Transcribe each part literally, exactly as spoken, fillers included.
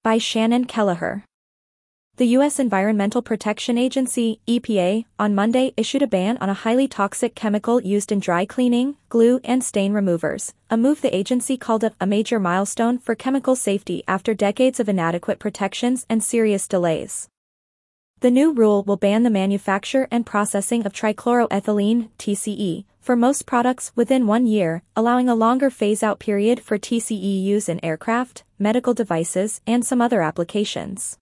By Shannon Kelleher. The U S Environmental Protection Agency, E P A, on Monday issued a ban on a highly toxic chemical used in dry cleaning, glue and stain removers, a move the agency called a, a major milestone for chemical safety after decades of inadequate protections and serious delays. The new rule will ban the manufacture and processing of trichloroethylene, T C E, for most products within one year, allowing a longer phase-out period for T C E use in aircraft, medical devices, and some other applications.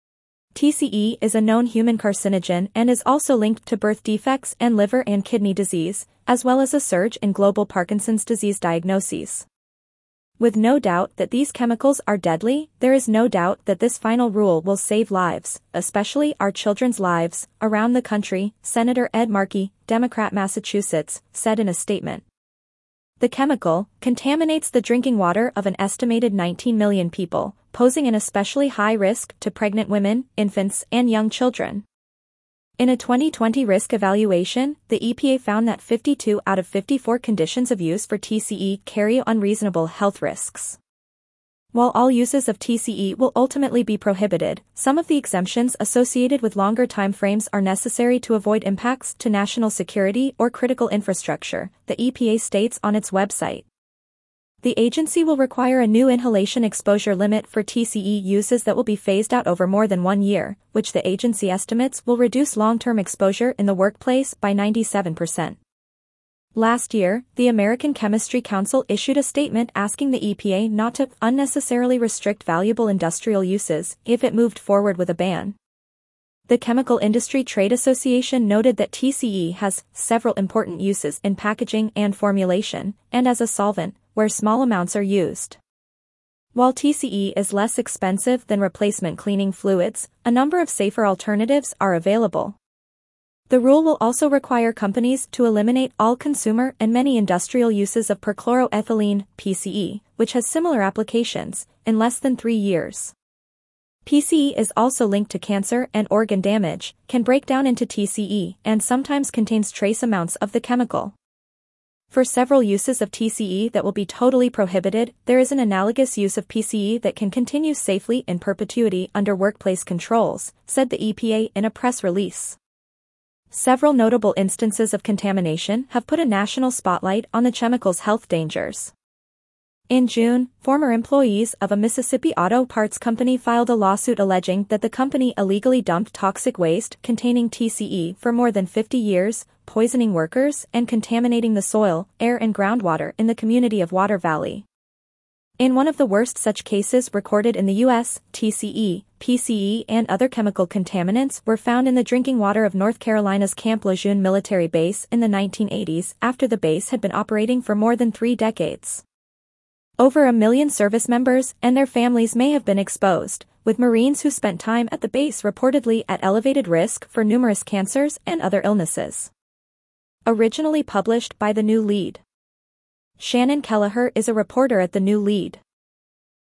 T C E is a known human carcinogen and is also linked to birth defects and liver and kidney disease, as well as a surge in global Parkinson's disease diagnoses. With no doubt that these chemicals are deadly, there is no doubt that this final rule will save lives, especially our children's lives, around the country, Senator Ed Markey, Democrat Massachusetts, said in a statement. The chemical contaminates the drinking water of an estimated nineteen million people, posing an especially high risk to pregnant women, infants, and young children. In a twenty twenty risk evaluation, the E P A found that fifty-two out of fifty-four conditions of use for T C E carry unreasonable health risks. While all uses of T C E will ultimately be prohibited, some of the exemptions associated with longer time frames are necessary to avoid impacts to national security or critical infrastructure, the E P A states on its website. The agency will require a new inhalation exposure limit for T C E uses that will be phased out over more than one year, which the agency estimates will reduce long-term exposure in the workplace by ninety-seven percent. Last year, the American Chemistry Council issued a statement asking the E P A not to unnecessarily restrict valuable industrial uses if it moved forward with a ban. The Chemical Industry Trade Association noted that T C E has several important uses in packaging and formulation, and as a solvent, where small amounts are used. While T C E is less expensive than replacement cleaning fluids, a number of safer alternatives are available. The rule will also require companies to eliminate all consumer and many industrial uses of perchloroethylene, P C E, which has similar applications, in less than three years. P C E is also linked to cancer and organ damage, can break down into T C E, and sometimes contains trace amounts of the chemical. For several uses of T C E that will be totally prohibited, there is an analogous use of P C E that can continue safely in perpetuity under workplace controls, said the E P A in a press release. Several notable instances of contamination have put a national spotlight on the chemical's health dangers. In June, former employees of a Mississippi auto parts company filed a lawsuit alleging that the company illegally dumped toxic waste containing T C E for more than fifty years, poisoning workers and contaminating the soil, air and groundwater in the community of Water Valley. In one of the worst such cases recorded in the U S, T C E, P C E and other chemical contaminants were found in the drinking water of North Carolina's Camp Lejeune military base in the nineteen eighties after the base had been operating for more than three decades. Over a million service members and their families may have been exposed, with Marines who spent time at the base reportedly at elevated risk for numerous cancers and other illnesses. Originally published by The New Lead. Shannon Kelleher is a reporter at The New Lead.